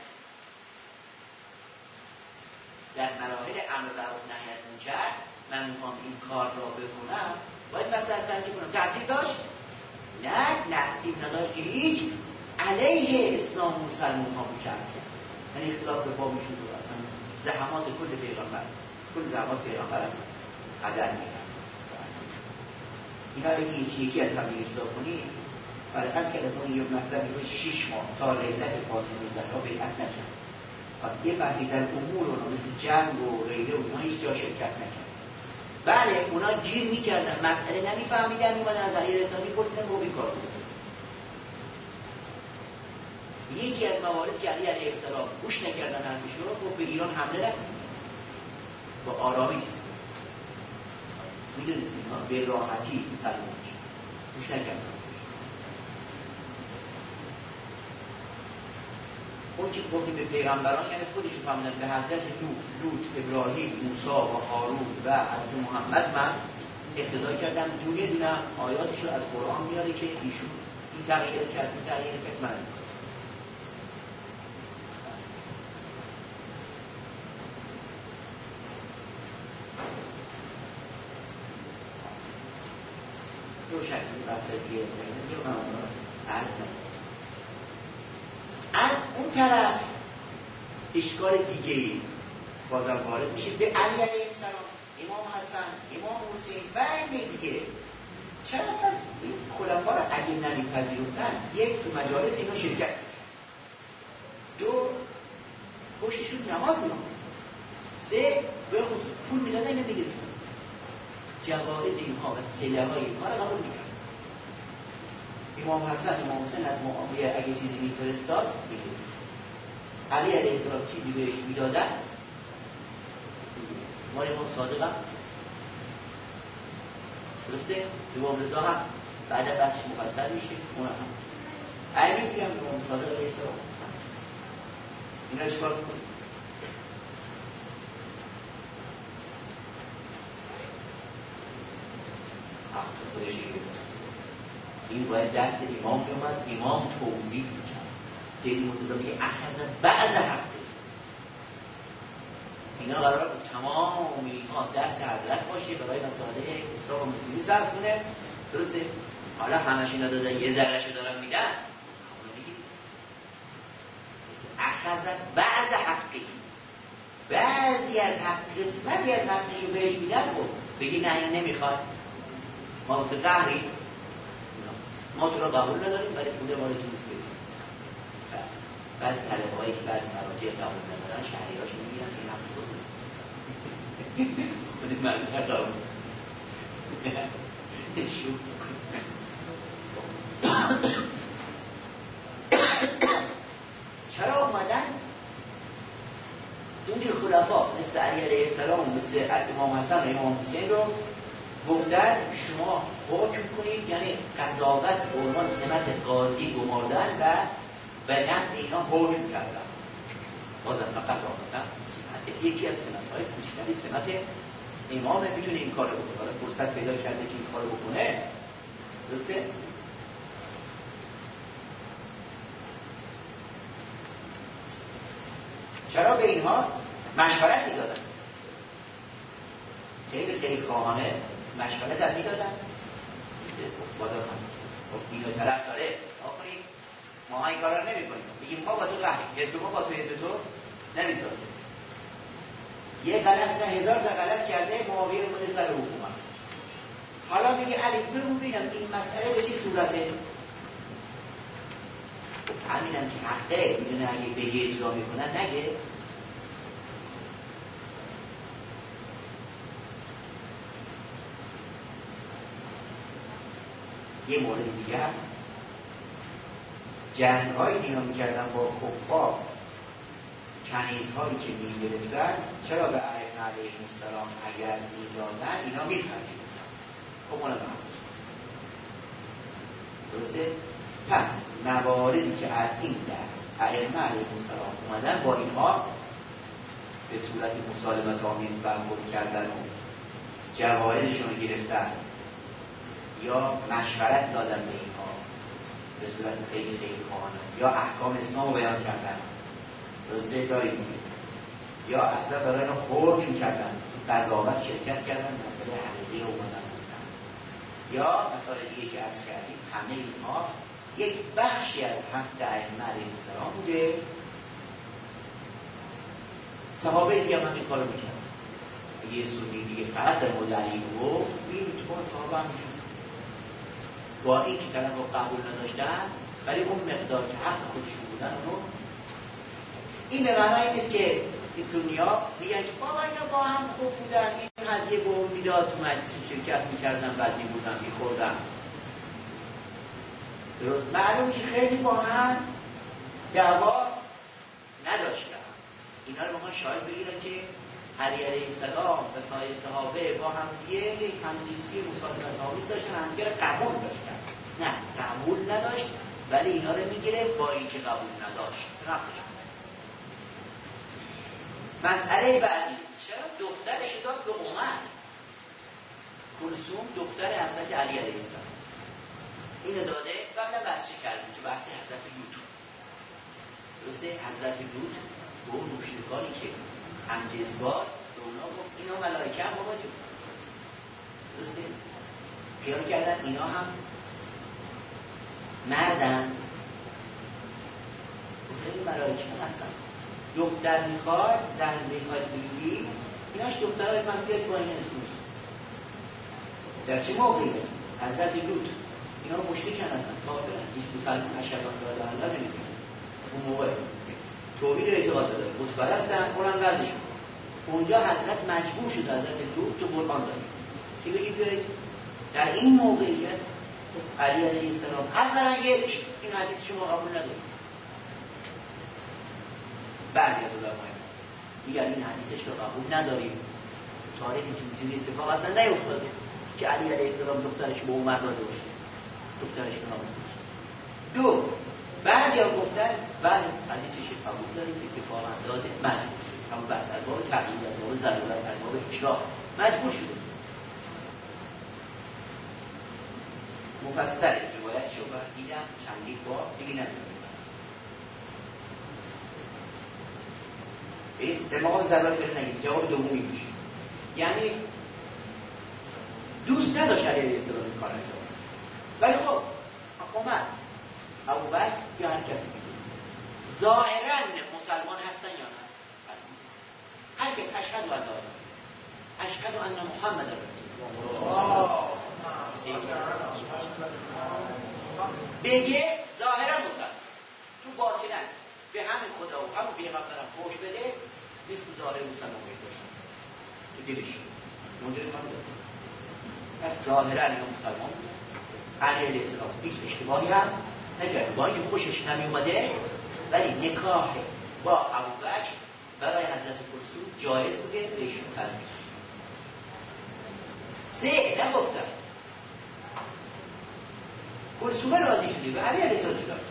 [SPEAKER 2] در مراحل امر معروف نهی از منکر من میخوام این کار را بکنم، باید مثلا تنظیم کنم. تأثیر داشت؟ نه، تأثیر نداشت که هیچ. علیه اسلام و مسلمان ها بود که اصلا یعنی اختلاف به بابشون رو اصلا زحمات کل پیغمبر، کل زحمات پیغمبر هم قدر میگن. اینا اگه یکی از هم دیگه جدا کنید، فرقت کرده کنید یک مطلبی رو 6 ماه تا رحلت فاطمه زهرا بیعت نکرد و یه بحثی در امور اونا مثل جنگ و غیره و اینا هیچ جا شرکت نکرد. بله اونا گیر میکردن، مسئله نمیفهمیدن، میمدن از علی رسانی پرسیدن رو بیکار بود. یکی از موارد که علی علیه السلام گوش نکردن حرفش رو، به ایران حمله نکنید، با آرامی میدونید اینا به راحتی مسلمان شد، گوش نکردن. اون که گفتیم به پیغمبران یعنی خودشون فهمیدن به حضرت لوط، ابراهیم، موسی و هارون و حضرت محمد من اقتدا کردن. دونه دونه آیاتش رو از قرآن میاره که ایشون این تغییر کرد، این تغییر کرد، من روشن بحثیه یا من عرض نکنم. از اون طرف اشکال دیگه‌ای بازم وارد میشه به علی علیه السلام، امام حسن، امام حسین و این دیگه. چرا پس این خلفا رو اگه نمیپذیرفتن، یک تو مجالس اینا شرکت میکرد، دو پشتشون نماز میخوند، سه به پول میدادن نمیگرفتن، جوائز اینها و صله های اینها رو قبول میکرد. امام حسن، امام حسین از معاویه اگه چیزی میفرستاد میگرفت. علی علیه السلام چیزی بهش میدادن، ما امام صادق هم درسته؟ امام رضا هم بعد بحثش مفصل میشه، اون هم علی دیگه هم امام صادق علیه السلام. اینا چیکار میکنه؟ خودش این باید دست امام بیامد، امام توضیح میکرد. سید مرتضی میگه اخذ بعد حقه. اینا قرار بود تمام اینها دست حضرت باشه برای مسائل اسلام و مسلمی صرف کنه، درسته؟ حالا همش اینا دادن یه ذرهشو دارن میدن، اخذ بعد حقه، بعضی از حق، قسمتی از حقشو بهش میدن. خب بگی نه این نمیخواد، ما تو قهری، ما تو را قبول نداریم ولی پول ما رو توز بدیم. بعضی طلبه هایی که بعضی مراجع قبول ندارن شهریهاشو میگیرن که این حق خود خود مرجع قبول چرا اومدن این خلفا مثل علی علیه السلام، مثل امام حسن و امام حسین رو گفتن شما حکم کنید، یعنی قضاوت به عنوان سمت قاضی گماردن و به نفع اینا حکم کردن. بازم قضاوت سمت یکی از سمت‌های کوچکتری سمت امامه، میتونه این کارو بکنه، فرصت پیدا کرده که این کارو بکنه، درسته؟ چرا به اینها مشورت میدادن؟ خیلی خواهانه مشورت هم میدادن. بازم اینو طرف داره آخری ما این کارا رو نمی کنیم، بگیم ما با تو قهریم، حزب ما با تو حزب تو نمیسازه. یه غلط نه هزار تا غلط کرده، معاویه رو بوده سر حکومت. حالا میگه علی بگو ببینم این مسئله به چی صورته؟ خب همینم که حقه، میدونه اگه بگه اجرا میکنن نگه. یه مورد دیگه هم جنگ هایی که اینا میکردن با کفار، کنیزهایی که میگرفتن، چرا به ائمه علیهم السلام اگر میدادن اینا میپذیرفتن؟ خب اونم محفوظ درسته؟ پس مواردی که از این دست ائمه علیهم السلام اومدن با اینها به صورت مسالمت آمیز برخورد کردن و جوایزشون رو گرفتن یا مشورت دادن به اینها به صورت خیلی خواهانه، یا احکام اسلام رو بیان کردن رزده داریم، یا اصلا برای اینا حکم کردن، تو قضاوت شرکت کردن، مسئله حقیقی رو اومدن گفتن، یا مسئله دیگه که عرض کردیم، همه اینها یک بخشی از حق ائمه علیهم السلام بوده. صحابه دیگه هم این کارو میکردن. اگه یه سنی دیگه فقط در مورد علی رو این تو صحابه هم میشون با این که کلمه رو قبول نداشتن، ولی اون مقدار که حق خودشون بودن رو، این به معنی نیست که این سنی ها میگن که بابا اینا با هم خوب بودن، این هدیه به اون میداد، تو مجلس شرکت میکردن، بعد میبودن میخوردن. درست معلوم که خیلی با هم دعوا نداشتن. اینا رو ما شاید بگیرن که علی علیه السلام و سایر صحابه با هم یک همزیستی مسالمت آمیز داشتن، همدیگه رو قبول داشتن. نه قبول نداشت، ولی اینا رو میگیره با اینکه قبول نداشت. مسئله بعدی، چرا دخترش داد به عمر؟ کلثوم دختر حضرت علی علیه السلام اینو داده. قبلا بحثی کردیم که بحث حضرت لوط، درسته؟ حضرت لوط به اون مشرکانی که همجنس‌باز به اونا گفت اینا ملائکه هم بابا جون، درسته؟ خیال کردن اینا هم مردن، این ملائکه هم هستن. دختر میخواد، زن میخواد بگیری، ایناش دخترهای من بیاد با این اسموز. در چه موقعی؟ حضرت لوط اینا مشرک هستن، کافرن، هیچ مسلمان اشهدان لا اله الا الله نمیگن. اون موقع توحید اعتقاد داره، بت‌پرستن، اونم وضعشون. اونجا حضرت مجبور شد، حضرت لوط تو قرآن داره که بگید بیایید در این موقعیت علی علیه السلام اولا یک این حدیث شما قبول ندارید. بعضی از علماء میگن این حدیثش رو قبول نداریم، تاریخ چون چیزی اتفاق اصلا نیفتاده که علی علیه السلام دخترش به عمر داده باشه، دخترش به نام باشه. دو، بعضی ها گفتن بله حدیثش قبول داریم، اتفاقا داده، مجبور شد، اما بس از باب تقلید، از باب ضرورت، از باب اکراه مجبور شده. مفصل روایت شو دیدم چندین بار دیگه نمیدونم. این دماغ ضرورت فعلا نگید، جواب دومی میشه. یعنی دوست نداشت علیه السلام این کار انجام، ولی خب عمر، ابوبکر یا هر کسی دیگه ظاهرا مسلمان هستن یا نه؟ هر کس اشهد ان لا اله اشهد ان محمد رسول الله بگه، ظاهرا مسلمان، تو باطنا به همین خدا و همون پیغمبرم فوش بده، نیست ظاهر مسلمان باید داشتن تو دلش منجر کنه. پس ظاهرا اینا مسلمان بود. علی علیه السلام هیچ اشتباهی هم نکرد، با اینکه خوشش نمی اومده، ولی نکاح با ابوبکر برای حضرت کلثوم جایز بوده، به ایشون تزویج. سه، نگفتن کلثوم راضی شده به علی علیه السلام شده،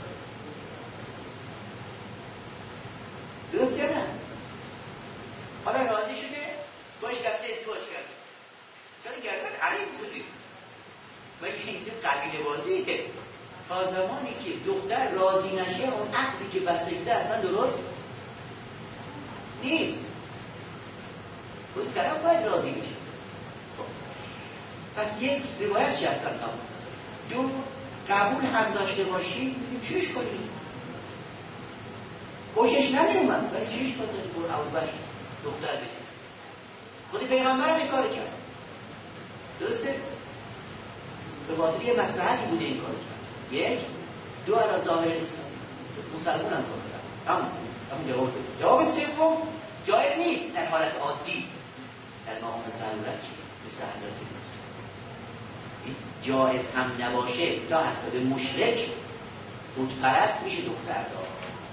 [SPEAKER 2] درست یا نه؟ حالا راضی شده باش رفته ازدواج کرده، چرا گردن علی بزرگی ولی اینجا قبیله بازیه. تا زمانی که دختر راضی نشه اون عقدی که بسته شده اصلا درست نیست، اون طرف باید راضی بشه. پس یک روایت شخصا قبول، دو قبول هم داشته باشی چیش کنید، خوشش نمیومد ولی چیش کنید برو ابوبکر دختر بده. خودی پیغمبر هم این کار کرد، درسته؟ به خاطر یه مصلحتی بوده این کار کرد. یک، دو علی ظاهر اسلام مسلمان هم ظاهر همون جواب سوم جایز نیست در حالت عادی، در مقام ضرورت مثل حضرت جایز هم نباشه تا حتی به مشرک بتپرست میشه دختر دار.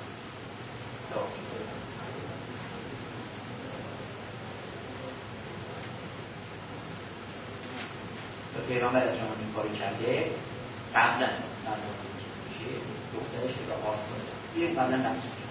[SPEAKER 2] و پیغمبر از جمعه این کاری کرده قبلا نظر میشه دخترش رو آس کنه. این قبلا نظر